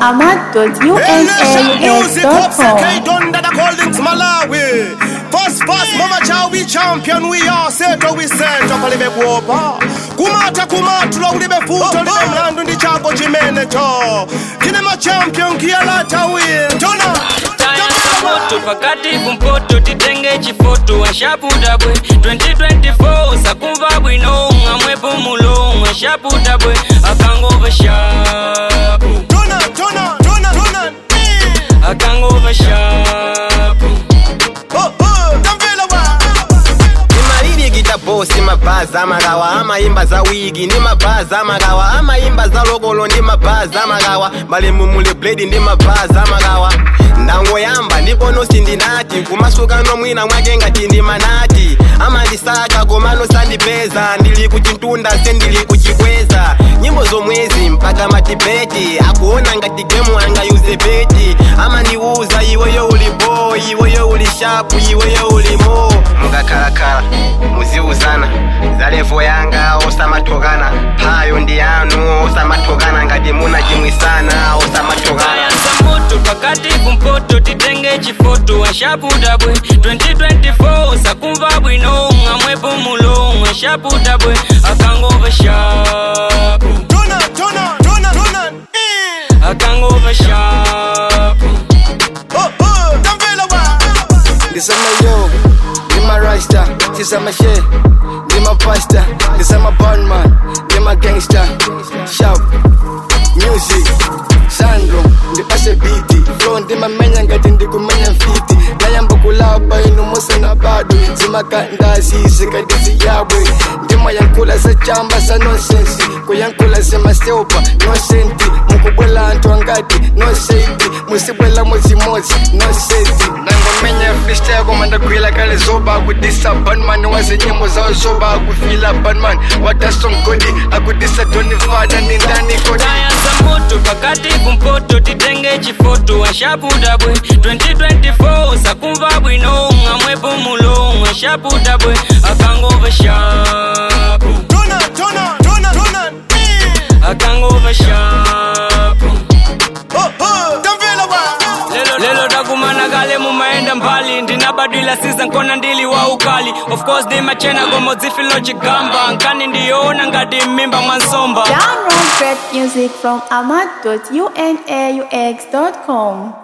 ahmad.unaux.com. First, Mama Chow, we champion, we are set, we set up a little Kumata, Ulibe Foot, Land on the Chapo Jimene to. Kinema champion, Kialata win. Tona. Moto pakati kumpoto titenge chifoto washaputa bwe 2024 sakumva bwino ngamwepo mulo washaputa bwe akangova shapu Tona akangova shapu bosi mabaza magawa amaimba za wigi ni mabaza magawa amaimba za logolo ni mabaza magawa bale mumule blade ni mabaza magawa ndango yamba ndipo no sindinati kumasuka no mwina mwake ngati ndi manati amandisaka komano sandipeza ndili kuchintunda sendili kuchikweza nyimbo zomwezi mpaka matibeti akuona ngati game anga use beti amandiuza iweyo uli boy iweyo uli sharp iweyo uli mo mukakhalakhala muziuzana za levo yanga osamatokana payo ndi anu osamatokana ngati muna chimwisana osamatokana moto pakati kumpoto titenge chifoto washaputa bwe 2024 sakumva bwino ngamwepo mulo washaputa bwe akangova shapu Tona akangova shapu This is my yo, this my rasta, this is my shit, this my pasta, this is my bad man, this my gangster, shout, music, Sandro, the ase beat, flow ndi mamenya ngati ndi kumenya fiti, nayamba kulapa inu musa na bado, zimakandazi zikadisi yabwe, ndima yankula za chamba sa nonsense, kuyankula zima seopa, no senti, mukubwela antu angati, no senti, musibwela muzimozi, no senti, nangomenya freestyle komanda kwila kale zoba, akudisa bandman, waze nyimbo zao zoba, akufila bandman, watason kodi, akudisa doni fada, nindani kodi. moto pakati kumpoto titenge chifoto washaputa bwe 2024 sakumva bwino ngamwepo mulo washaputa bwe akangova shapu Tona akangova shapu lelo takumana kale mumaenda mbali ndinabadila season kona ndili wa ukali of course di machena gomo zifilo chigamba nkani ndiona ngati mimba mwansomba. Download great music from ahmad.unaux.com.